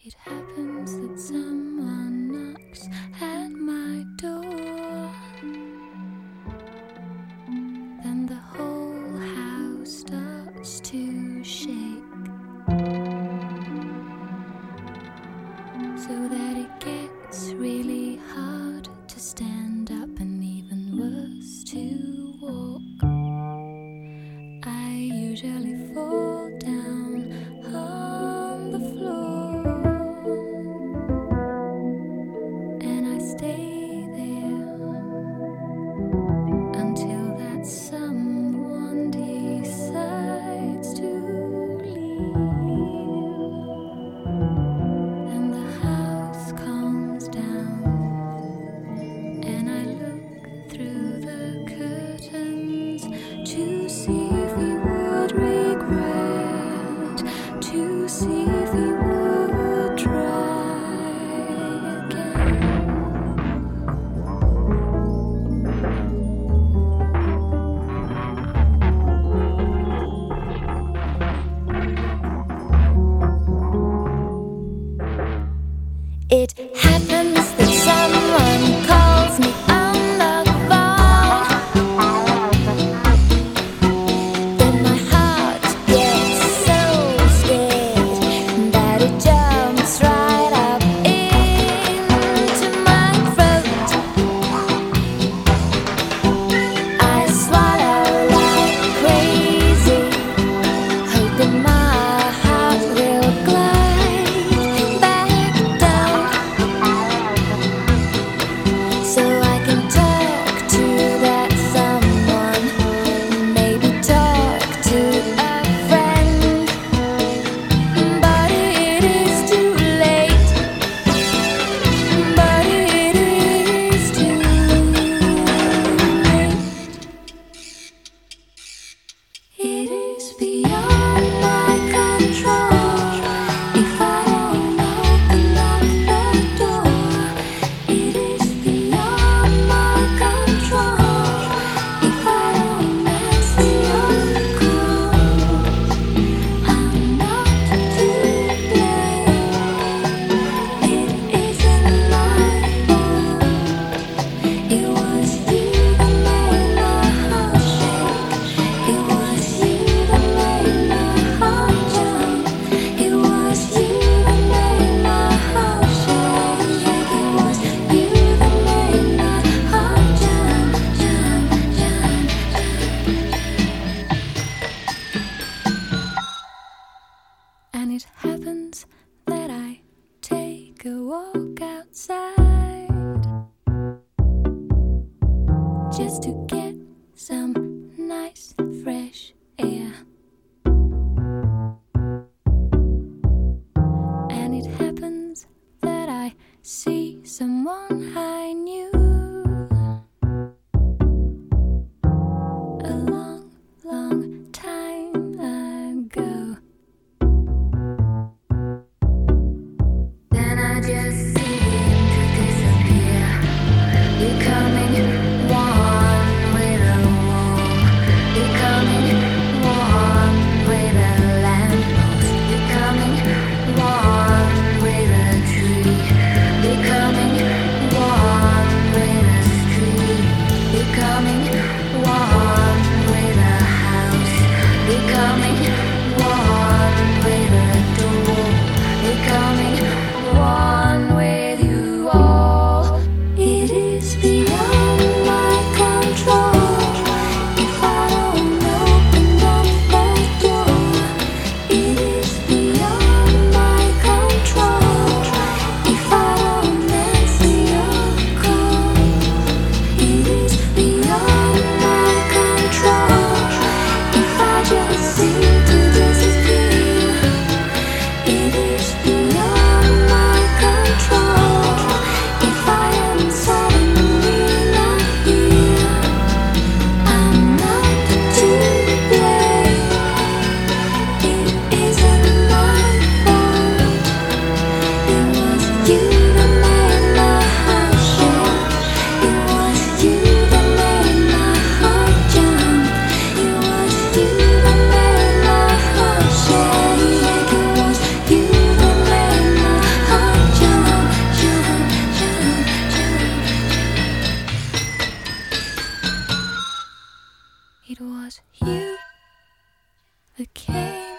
It happens that someone knocks at my door, then the whole house starts to shake, so that it gets really hard to stand up and even worse to walk. I usually fall down on the floor, and I stay there until that someone decides to leave, and the house calms down, and I look through the curtains to see if he would regret, to see if he would try again. It happens that someone calls me on the phone, then my heart gets so scared that it jumps right up into my throat. I swallow like crazy, hoping my heart will glide back down, so I can talk to that someone, maybe talk to a friend. But it is too late, but it is too late. It is beyond my control if I don't open up the door. It is beyond my control if I don't answer your call. I'm not to blame. It isn't my fault. It was you that made my heart shake. It was you that made my heart jump. It was you that made my heart shake. It was you that made my heart jump, jump, jump. And it happens that I take a walk outside just to get some nice fresh air. And it happens that I see someone I knew a long, long time ago. Then I just seem to disappear, becoming one with that came